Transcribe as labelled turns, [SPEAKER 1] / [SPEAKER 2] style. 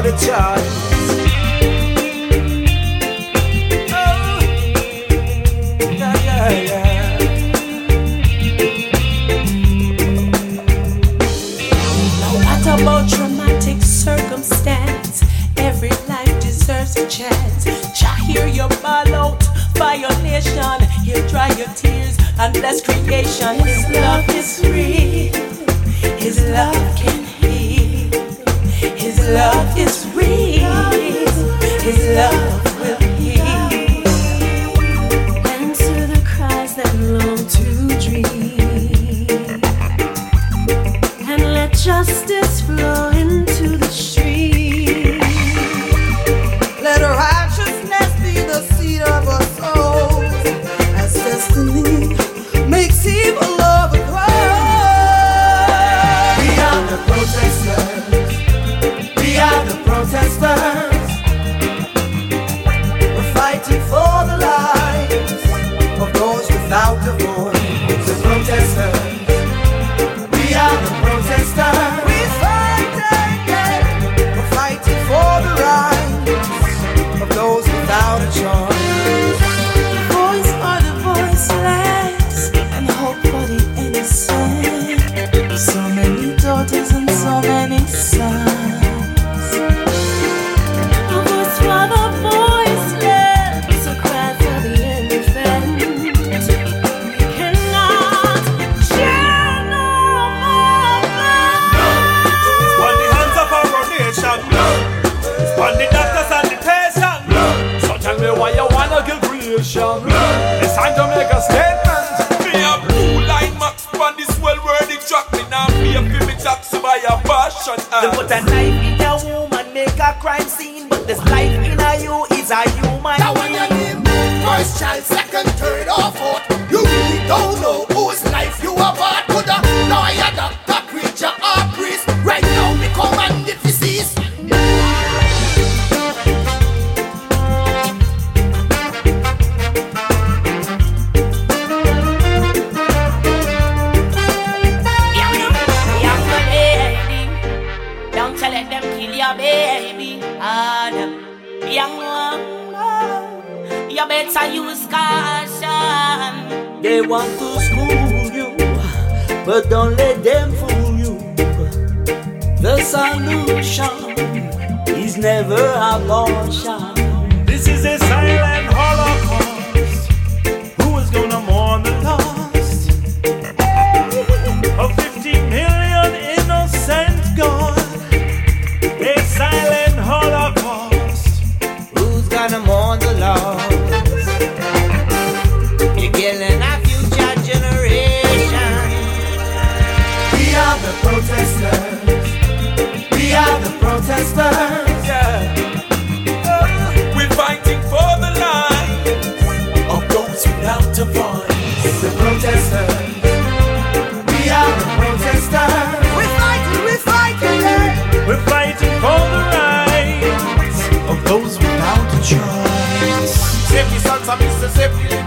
[SPEAKER 1] a choice. Oh, yeah, yeah.
[SPEAKER 2] Now what about traumatic circumstance? Every life deserves a chance. Jah hear your ball out, violation. He'll dry your tears and bless creation. His love is real. His love can heal. His love is real. His love will heal. Answer the cries that long to dream, and let justice flow into the stream.
[SPEAKER 1] Let righteousness be the seed of our souls, as destiny makes evil overthrow. We are the protesters. We are the protesters. We're fighting for the lives of those without a voice. The protesters. We are the protesters. We fight again. We're fighting for the rights of those without a choice.
[SPEAKER 2] Voice for the voiceless, and hope for the innocent. So many daughters and so many sons. A voice for the voiceless, a cry for the innocent. We cannot share no more blood.
[SPEAKER 3] It's on the hands of our nation. It's on the doctors and the patients. So tell me why you wanna kill creation. It's time to make a statement. Me a blue line max on this well worthy track. Me now pay for me taxi by a passion.
[SPEAKER 1] They put a knife in a woman, make a crime scene, but this life in a you is a human.
[SPEAKER 4] Now when your name, first child, second, third or fourth, you really don't know whose life you are part. Could a lawyer, doctor, preacher or priest, right now me command it to cease.
[SPEAKER 2] Young lady, don't tell let them kill your baby. Young one, you better use caution.
[SPEAKER 1] They want to school you, but don't let them fool you. The solution is never abortion.
[SPEAKER 3] This is a silent holocaust. Who is gonna mourn the loss of 50 million innocent gone? A silent holocaust.
[SPEAKER 1] Who's gonna mourn the loss? You're killing our future generation. We are the protesters. We are the protesters. Yeah.
[SPEAKER 3] We're fighting for the lives of those without a voice.
[SPEAKER 1] It's the protesters. We are the protesters. We're fighting, yeah.
[SPEAKER 3] We're fighting for the rights of those without a choice.
[SPEAKER 4] Save the sons of Mississippi.